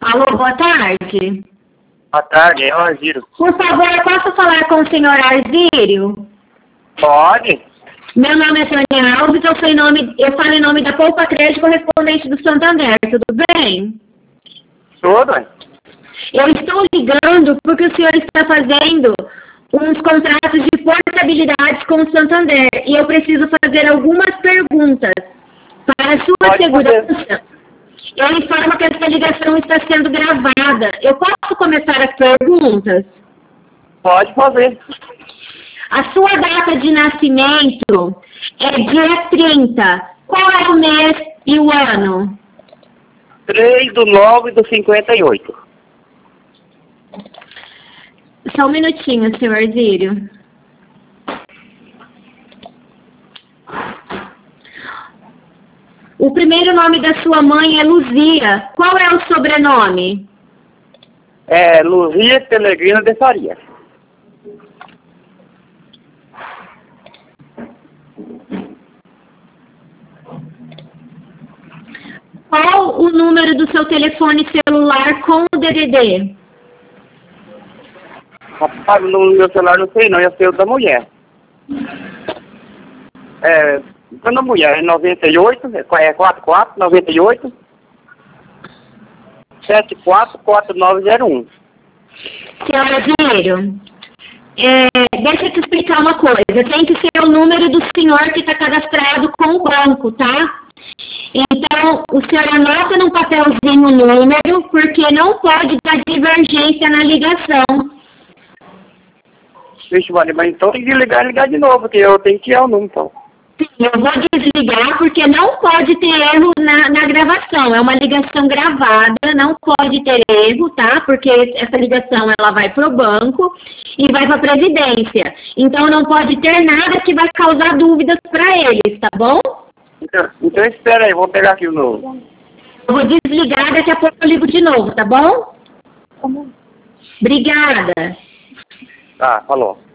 Alô, boa tarde. Boa tarde, é o Arzírio. Por favor, eu posso falar com o senhor Arzírio? Pode? Meu nome é Tânia Alves, eu falo em nome da Poupa Crédito correspondente do Santander, tudo bem? Tudo, hein? Eu estou ligando porque o senhor está fazendo uns contratos de portabilidade com o Santander e eu preciso fazer algumas perguntas para a sua Pode segurança. fazer. Eu informo que essa ligação está sendo gravada. Eu posso começar as perguntas? Pode fazer. A sua data de nascimento é dia 30. Qual é o mês e o ano? 3/9/58. Só um minutinho, senhor Arzírio. O primeiro nome da sua mãe é Luzia. Qual é o sobrenome? É Luzia Pelegrina de Faria. Qual o número do seu telefone celular com o DDD? Rapaz, no meu celular não sei não, eu sei o da mulher. Quando a mulher é 98, é 44 98 744901. Senhor Arzírio, deixa eu te explicar uma coisa. Tem que ser o número do senhor que está cadastrado com o banco, tá? Então, o senhor anota num papelzinho o número, porque não pode dar divergência na ligação. Vixe, vale, mas então tem que ligar de novo, porque eu tenho que tirar o número, então. Sim, eu vou desligar porque não pode ter erro na gravação. É uma ligação gravada, não pode ter erro, tá? Porque essa ligação ela vai para o banco e vai para a Previdência. Então não pode ter nada que vai causar dúvidas para eles, tá bom? Então espera aí, vou pegar aqui o novo. Eu vou desligar, daqui a pouco eu ligo de novo, tá bom? Tá bom. Obrigada. Tá, falou.